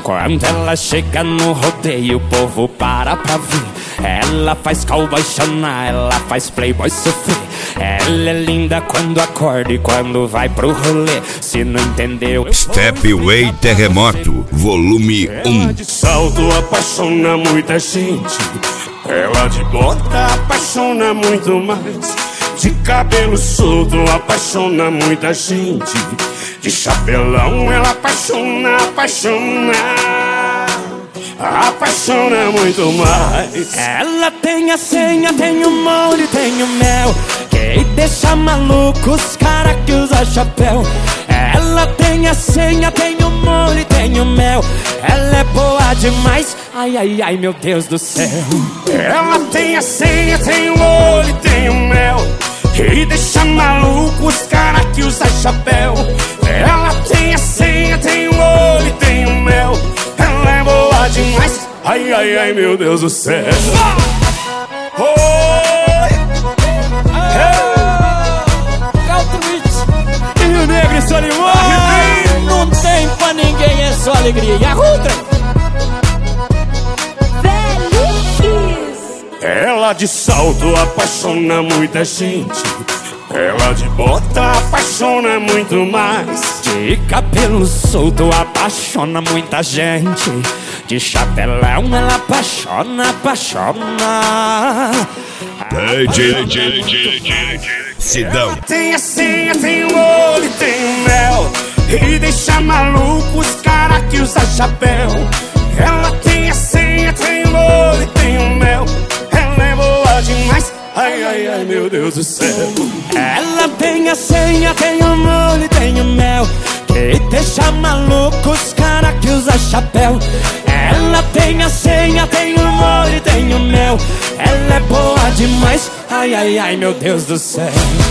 Quando ela chega no rodeio, o povo para pra ver. Ela faz cowboy chorar, ela faz playboy sofrer. Ela é linda quando acorda e quando vai pro rolê. Se não entendeu, Stepway Terremoto, volume 1. Ela de salto apaixona muita gente. Ela de bota apaixona muito mais. De cabelo solto apaixona muita gente. De chapelão ela apaixona muito mais. ela tem a senha, tem o molho, tem o mel, que deixa maluco os cara que usa chapéu. Ela tem a senha, tem o molho, tem o mel. Ela é boa demais, ai, ai, ai, meu Deus do céu. Ela tem a senha, tem o olho, tem o mel, que deixa maluco os cara que usa chapéu. Ela tem a senha, tem o olho, tem o mel. Ela é boa demais, ai, ai, ai, meu Deus do céu. E o Negro e Solimões, não tem pra ninguém, é só alegria. E a Rutra? Ela de salto apaixona muita gente. Ela de bota apaixona muito mais. De cabelo solto apaixona muita gente. De chapelão ela apaixona. Sidão. Ela tem a senha, tem o olho, tem o mel, e deixa maluco os cara que usa chapéu. Ela tem a senha, tem o olho, tem o mel. Ela é boa demais, ai, ai, ai, meu Deus do céu. Ela tem a senha, tem o molho, tem o mel, que deixa maluco os cara que usa chapéu. Ela tem a senha, tem o molho, tem o mel. Ela é boa demais, ai, ai, ai, meu Deus do céu.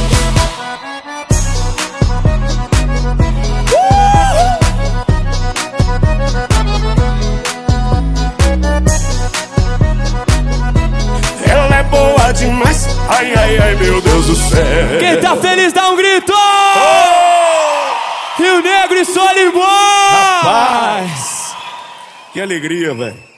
Ela é boa demais, ai, ai, ai, meu Deus do céu. Quem tá feliz dá um grito! Rio Negro e Solimões! Rapaz, que alegria, velho.